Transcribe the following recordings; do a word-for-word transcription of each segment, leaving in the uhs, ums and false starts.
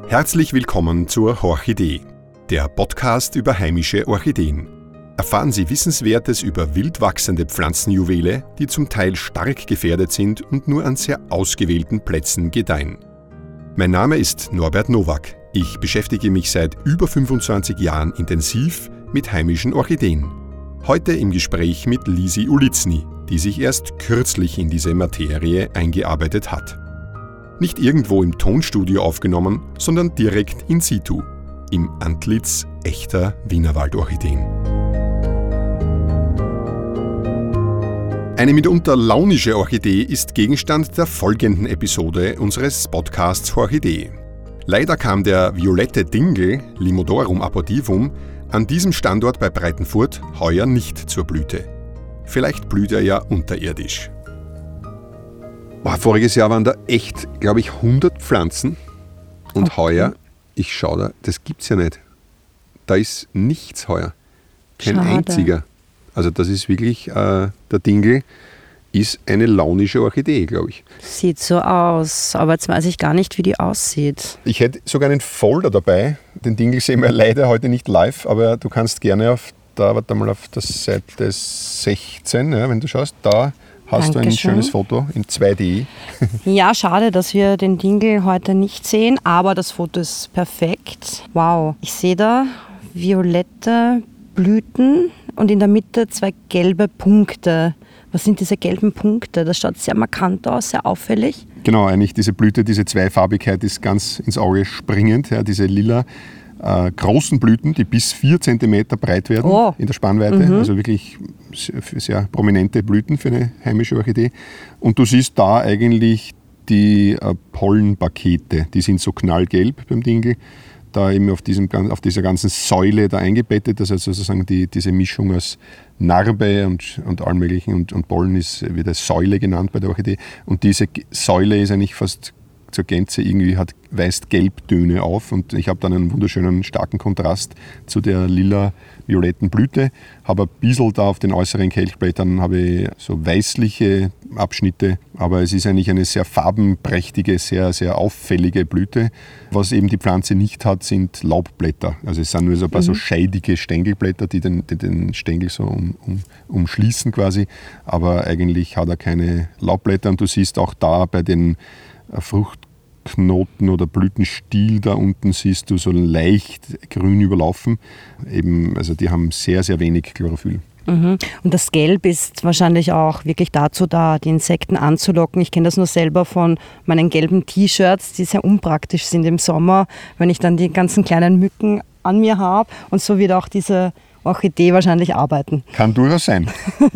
Herzlich willkommen zur Horchidee, der Podcast über heimische Orchideen. Erfahren Sie Wissenswertes über wild wachsende Pflanzenjuwele, die zum Teil stark gefährdet sind und nur an sehr ausgewählten Plätzen gedeihen. Mein Name ist Norbert Nowak. Ich beschäftige mich seit über fünfundzwanzig Jahren intensiv mit heimischen Orchideen. Heute im Gespräch mit Lisi Ulitzny, die sich erst kürzlich in diese Materie eingearbeitet hat. Nicht irgendwo im Tonstudio aufgenommen, sondern direkt in situ, im Antlitz echter Wienerwaldorchideen. Eine mitunter launische Orchidee ist Gegenstand der folgenden Episode unseres Podcasts Horchidee. Leider kam der violette Dingel, Limodorum abortivum, an diesem Standort bei Breitenfurt heuer nicht zur Blüte. Vielleicht blüht er ja unterirdisch. Boah, voriges Jahr waren da echt, glaube ich, hundert Pflanzen. Und okay. Heuer, ich schaue da, das gibt's ja nicht. Da ist nichts heuer. Kein Schade. Einziger. Also das ist wirklich, äh, der Dingel ist eine launische Orchidee, glaube ich. Sieht so aus, aber jetzt weiß ich gar nicht, wie die aussieht. Ich hätte sogar einen Folder dabei. Den Dingel sehen wir leider heute nicht live, aber du kannst gerne auf, da, warte mal, auf der Seite sechzehn, ja, wenn du schaust, da hast Dankeschön. Du ein schönes Foto in zwei D. Ja, schade, dass wir den Dingel heute nicht sehen, aber das Foto ist perfekt. Wow, ich sehe da violette Blüten und in der Mitte zwei gelbe Punkte. Was sind diese gelben Punkte? Das schaut sehr markant aus, sehr auffällig. Genau, eigentlich diese Blüte, diese Zweifarbigkeit ist ganz ins Auge springend. Ja, diese lila äh, großen Blüten, die bis vier Zentimeter breit werden oh. in der Spannweite. Mhm. Also wirklich sehr, sehr prominente Blüten für eine heimische Orchidee. Und du siehst da eigentlich die äh, Pollenpakete. Die sind so knallgelb beim Dingel. Da eben auf, diesem, auf dieser ganzen Säule da eingebettet. Das heißt sozusagen die, diese Mischung aus Narbe und, und allem Möglichen und, und Pollen ist wieder Säule genannt bei der Orchidee. Und diese Säule ist eigentlich fast zur Gänze irgendwie, hat, weist Gelbtöne auf und ich habe dann einen wunderschönen starken Kontrast zu der lila-violetten Blüte. Habe ein bisschen da auf den äußeren Kelchblättern habe ich so weißliche Abschnitte, aber es ist eigentlich eine sehr farbenprächtige, sehr, sehr auffällige Blüte. Was eben die Pflanze nicht hat, sind Laubblätter. Also es sind nur so ein paar mhm. so scheidige Stängelblätter, die den, den, den Stängel so um, um, umschließen quasi, aber eigentlich hat er keine Laubblätter und du siehst auch da bei den Fruchtknoten oder Blütenstiel da unten siehst du so leicht grün überlaufen. Eben, also die haben sehr, sehr wenig Chlorophyll. Mhm. Und das Gelb ist wahrscheinlich auch wirklich dazu da, die Insekten anzulocken. Ich kenne das nur selber von meinen gelben T-Shirts, die sehr unpraktisch sind im Sommer, wenn ich dann die ganzen kleinen Mücken an mir habe. Und so wird auch diese Orchidee wahrscheinlich arbeiten. Kann durchaus sein.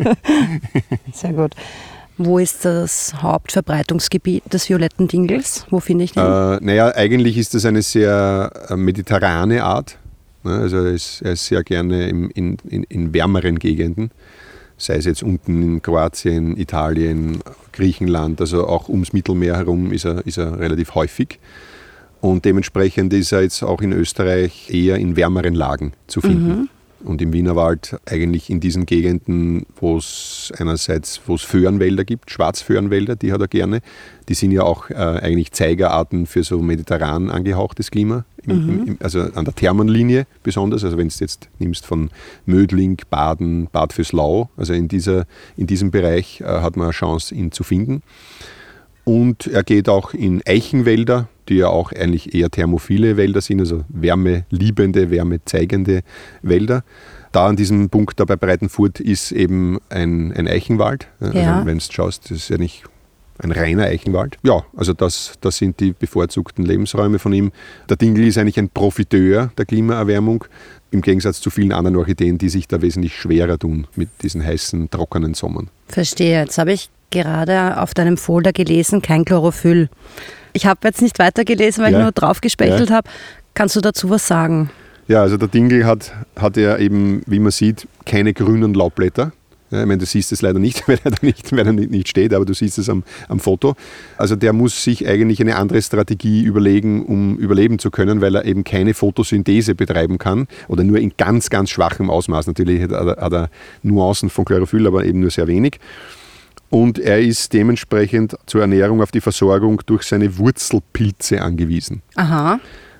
Sehr gut. Wo ist das Hauptverbreitungsgebiet des violetten Dingels? Wo finde ich den? Äh, naja, eigentlich ist das eine sehr äh, mediterrane Art. Ne? Also er ist, er ist sehr gerne im, in, in, in wärmeren Gegenden. Sei es jetzt unten in Kroatien, Italien, Griechenland, also auch ums Mittelmeer herum ist er, ist er relativ häufig. Und dementsprechend ist er jetzt auch in Österreich eher in wärmeren Lagen zu finden. Mhm. Und im Wienerwald eigentlich in diesen Gegenden, wo es einerseits wo es Föhrenwälder gibt, Schwarzföhrenwälder, die hat er gerne. Die sind ja auch äh, eigentlich Zeigerarten für so mediterran angehauchtes Klima, im, mhm. im, also an der Thermenlinie besonders. Also wenn du jetzt nimmst von Mödling, Baden, Bad Vöslau, also in, dieser, in diesem Bereich äh, hat man eine Chance, ihn zu finden. Und er geht auch in Eichenwälder, die ja auch eigentlich eher thermophile Wälder sind, also wärmeliebende, wärmezeigende Wälder. Da an diesem Punkt da bei Breitenfurt ist eben ein, ein Eichenwald. Ja. Also wenn du schaust, das ist ja nicht ein reiner Eichenwald. Ja, also das, das sind die bevorzugten Lebensräume von ihm. Der Dingel ist eigentlich ein Profiteur der Klimaerwärmung, im Gegensatz zu vielen anderen Orchideen, die sich da wesentlich schwerer tun mit diesen heißen, trockenen Sommern. Verstehe. Jetzt habe ich gerade auf deinem Folder gelesen, kein Chlorophyll. Ich habe jetzt nicht weitergelesen, weil ja. ich nur drauf gespechtelt ja. habe. Kannst du dazu was sagen? Ja, also der Dingel hat, hat ja eben, wie man sieht, keine grünen Laubblätter. Ja, ich meine, du siehst es leider nicht, weil er da nicht, weil er nicht steht, aber du siehst es am, am Foto. Also der muss sich eigentlich eine andere Strategie überlegen, um überleben zu können, weil er eben keine Photosynthese betreiben kann oder nur in ganz, ganz schwachem Ausmaß. Natürlich hat er, hat er Nuancen von Chlorophyll, aber eben nur sehr wenig. Und er ist dementsprechend zur Ernährung auf die Versorgung durch seine Wurzelpilze angewiesen. Aha.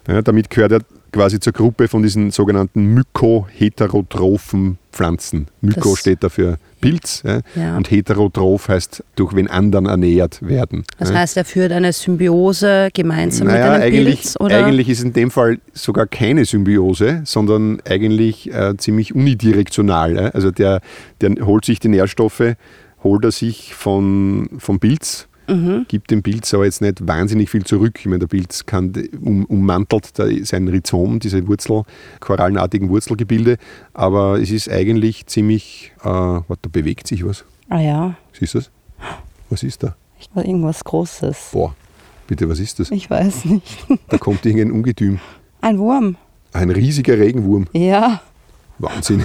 Ja, damit gehört er quasi zur Gruppe von diesen sogenannten mykoheterotrophen Pflanzen. Myko Das- steht da für Pilz, ja, Ja. und heterotroph heißt durch wen anderen ernährt werden. Das ja. heißt, er führt eine Symbiose gemeinsam Naja, mit einem eigentlich, Pilz? Oder? eigentlich ist in dem Fall sogar keine Symbiose, sondern eigentlich äh, ziemlich unidirektional. Ja. Also der, der holt sich die Nährstoffe, holt er sich von, vom Pilz, Mhm. gibt dem Pilz aber jetzt nicht wahnsinnig viel zurück. Ich meine, der Pilz kann, um, ummantelt da sein Rhizom, diese Wurzel, korallenartigen Wurzelgebilde, aber es ist eigentlich ziemlich, äh, warte, da bewegt sich was. Ah ja, Siehst du das? Was ist da? war irgendwas Großes. Boah, bitte, was ist das? Ich weiß nicht. Da kommt irgendein Ungetüm. Ein Wurm. Ein riesiger Regenwurm. Ja, Wahnsinn.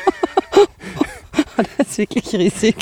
der ist wirklich riesig.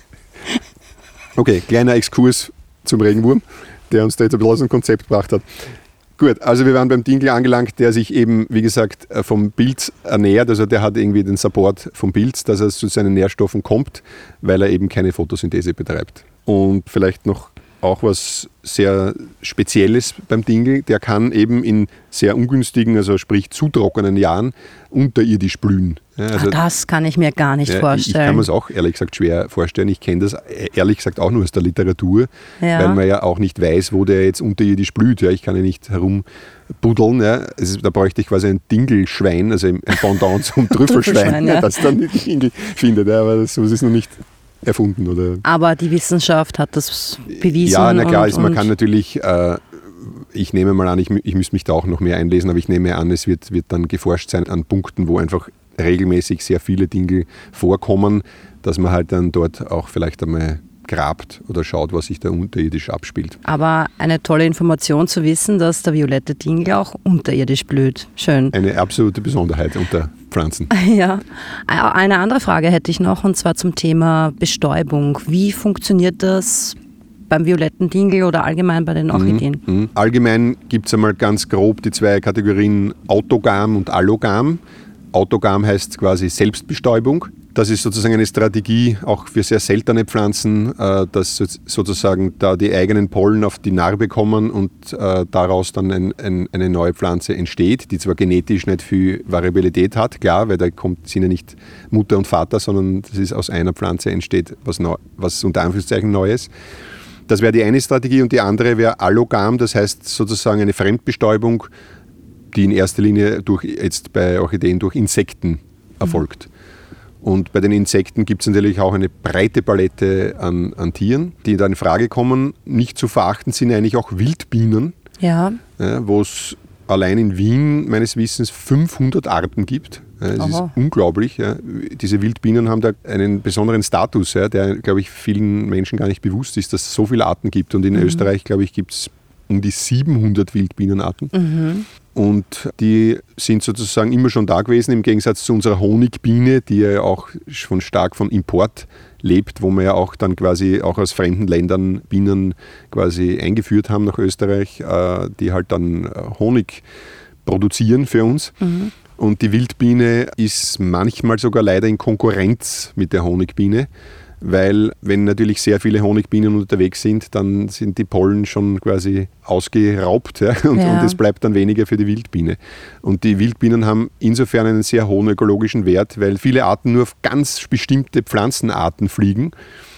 Okay, kleiner Exkurs zum Regenwurm, der uns da jetzt ein bisschen aus dem Konzept gebracht hat. Gut, also wir waren beim Dinkel angelangt, der sich eben, wie gesagt, vom Pilz ernährt. Also der hat irgendwie den Support vom Pilz, dass er zu seinen Nährstoffen kommt, weil er eben keine Photosynthese betreibt. Und vielleicht noch auch was sehr Spezielles beim Dinkel, der kann eben in sehr ungünstigen, also sprich zu trockenen Jahren unterirdisch blühen. Ja, also, ah, das kann ich mir gar nicht ja, ich, ich vorstellen. kann mir es auch ehrlich gesagt schwer vorstellen. Ich kenne das ehrlich gesagt auch nur aus der Literatur, Ja. weil man ja auch nicht weiß, wo der jetzt unterirdisch blüht. Ja, ich kann ja nicht herumbuddeln. Ja. Es ist, da bräuchte ich quasi ein Dingelschwein, also ein Pendant zum Trüffelschwein, Trüffelschwein, ja. das dann die Dinkel findet. Ja, aber das, sowas ist noch nicht erfunden. Oder Aber die Wissenschaft hat das bewiesen. ja, na klar, und, ist, man und kann natürlich, äh, ich nehme mal an, ich, mü- ich müsste mich da auch noch mehr einlesen, aber ich nehme an, es wird, wird dann geforscht sein an Punkten, wo einfach regelmäßig sehr viele Dinge vorkommen, dass man halt dann dort auch vielleicht einmal grabt oder schaut, was sich da unterirdisch abspielt. Aber eine tolle Information zu wissen, dass der violette Dinkel auch unterirdisch blüht. Schön. Eine absolute Besonderheit unter Pflanzen. Ja. Eine andere Frage hätte ich noch, und zwar zum Thema Bestäubung. Wie funktioniert das beim violetten Dinkel oder allgemein bei den Orchideen? Mhm. Allgemein gibt es einmal ganz grob die zwei Kategorien Autogam und Allogam. Autogam heißt quasi Selbstbestäubung. Das ist sozusagen eine Strategie auch für sehr seltene Pflanzen, äh, dass sozusagen da die eigenen Pollen auf die Narbe kommen und äh, daraus dann ein, ein, eine neue Pflanze entsteht, die zwar genetisch nicht viel Variabilität hat, klar, weil da kommt, sind ja nicht Mutter und Vater, sondern das ist aus einer Pflanze entsteht was, neu, was unter Anführungszeichen Neues. Das wäre die eine Strategie, und die andere wäre Allogam, das heißt sozusagen eine Fremdbestäubung, die in erster Linie durch, jetzt bei Orchideen durch Insekten erfolgt. Mhm. Und bei den Insekten gibt es natürlich auch eine breite Palette an, an Tieren, die da in Frage kommen. Nicht zu verachten sind eigentlich auch Wildbienen, Ja. ja, wo es allein in Wien meines Wissens fünfhundert Arten gibt. Ja, es ist unglaublich. Ja. Diese Wildbienen haben da einen besonderen Status, ja, der, glaube ich, vielen Menschen gar nicht bewusst ist, dass es so viele Arten gibt. Und in mhm. Österreich, glaube ich, gibt es um die siebenhundert Wildbienenarten. Mhm. Und die sind sozusagen immer schon da gewesen, im Gegensatz zu unserer Honigbiene, die ja auch schon stark von Import lebt, wo wir ja auch dann quasi auch aus fremden Ländern Bienen quasi eingeführt haben nach Österreich, die halt dann Honig produzieren für uns. Mhm. Und die Wildbiene ist manchmal sogar leider in Konkurrenz mit der Honigbiene, weil wenn natürlich sehr viele Honigbienen unterwegs sind, dann sind die Pollen schon quasi ausgeraubt, ja, und, ja. und es bleibt dann weniger für die Wildbiene. Und die Wildbienen haben insofern einen sehr hohen ökologischen Wert, weil viele Arten nur auf ganz bestimmte Pflanzenarten fliegen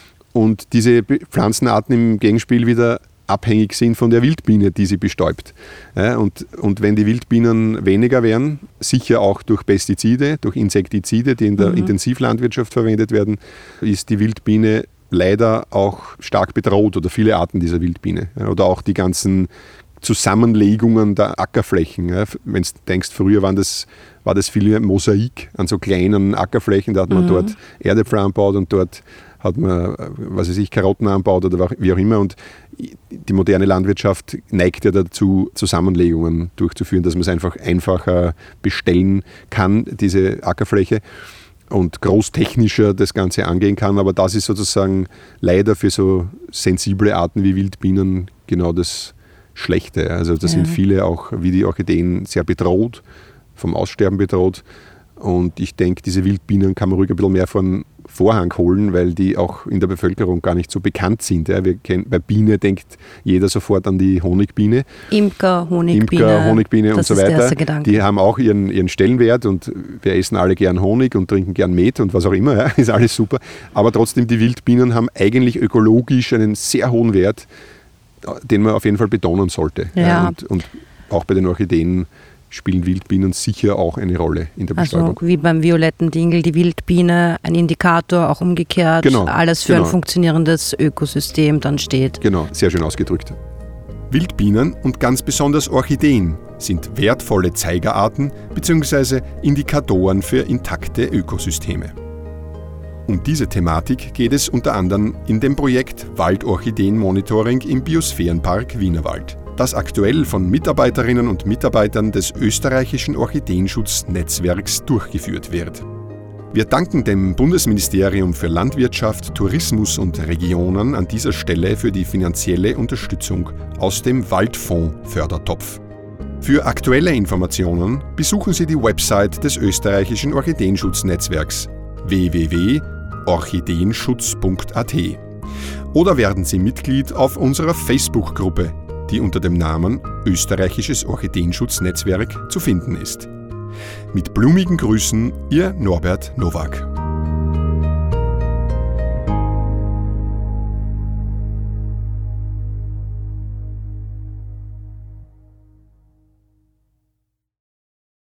und diese Pflanzenarten im Gegenspiel wieder abhängig sind von der Wildbiene, die sie bestäubt. Ja, und, und wenn die Wildbienen weniger werden, sicher auch durch Pestizide, durch Insektizide, die in der mhm. Intensivlandwirtschaft verwendet werden, ist die Wildbiene leider auch stark bedroht, oder viele Arten dieser Wildbiene. Ja, oder auch die ganzen Zusammenlegungen der Ackerflächen. Ja. Wenn du denkst, früher waren das, war das viel Mosaik an so kleinen Ackerflächen, da hat man mhm. dort Erdäpfel angebaut und dort hat man, was weiß ich, Karotten anbaut oder wie auch immer. Und die moderne Landwirtschaft neigt ja dazu, Zusammenlegungen durchzuführen, dass man es einfach einfacher bestellen kann, diese Ackerfläche, und großtechnischer das Ganze angehen kann. Aber das ist sozusagen leider für so sensible Arten wie Wildbienen genau das Schlechte. Also da ja. sind viele auch wie die Orchideen sehr bedroht, vom Aussterben bedroht. Und ich denke, diese Wildbienen kann man ruhig ein bisschen mehr von, Vorhang holen, weil die auch in der Bevölkerung gar nicht so bekannt sind. Ja. Wir kennen, bei Biene denkt jeder sofort an die Honigbiene. Imker, Honigbiene. Imker, Honigbiene und so weiter. Das ist der erste Gedanke. Die haben auch ihren, ihren Stellenwert und wir essen alle gern Honig und trinken gern Met und was auch immer. Ja. Ist alles super. Aber trotzdem, die Wildbienen haben eigentlich ökologisch einen sehr hohen Wert, den man auf jeden Fall betonen sollte. Ja. Ja. Und, und auch bei den Orchideen spielen Wildbienen sicher auch eine Rolle in der Bestäubung. Also wie beim violetten Dingel, die Wildbiene, ein Indikator, auch umgekehrt, genau, alles für genau. ein funktionierendes Ökosystem dann steht. Genau, sehr schön ausgedrückt. Wildbienen und ganz besonders Orchideen sind wertvolle Zeigerarten bzw. Indikatoren für intakte Ökosysteme. Um diese Thematik geht es unter anderem in dem Projekt Waldorchideen-Monitoring im Biosphärenpark Wienerwald, das aktuell von Mitarbeiterinnen und Mitarbeitern des österreichischen Orchideenschutz-Netzwerks durchgeführt wird. Wir danken dem Bundesministerium für Landwirtschaft, Tourismus und Regionen an dieser Stelle für die finanzielle Unterstützung aus dem Waldfonds-Fördertopf. Für aktuelle Informationen besuchen Sie die Website des österreichischen Orchideenschutz-Netzwerks w w w punkt orchideenschutz punkt a t oder werden Sie Mitglied auf unserer Facebook-Gruppe, die unter dem Namen Österreichisches Orchideenschutz-Netzwerk zu finden ist. Mit blumigen Grüßen, Ihr Norbert Nowak.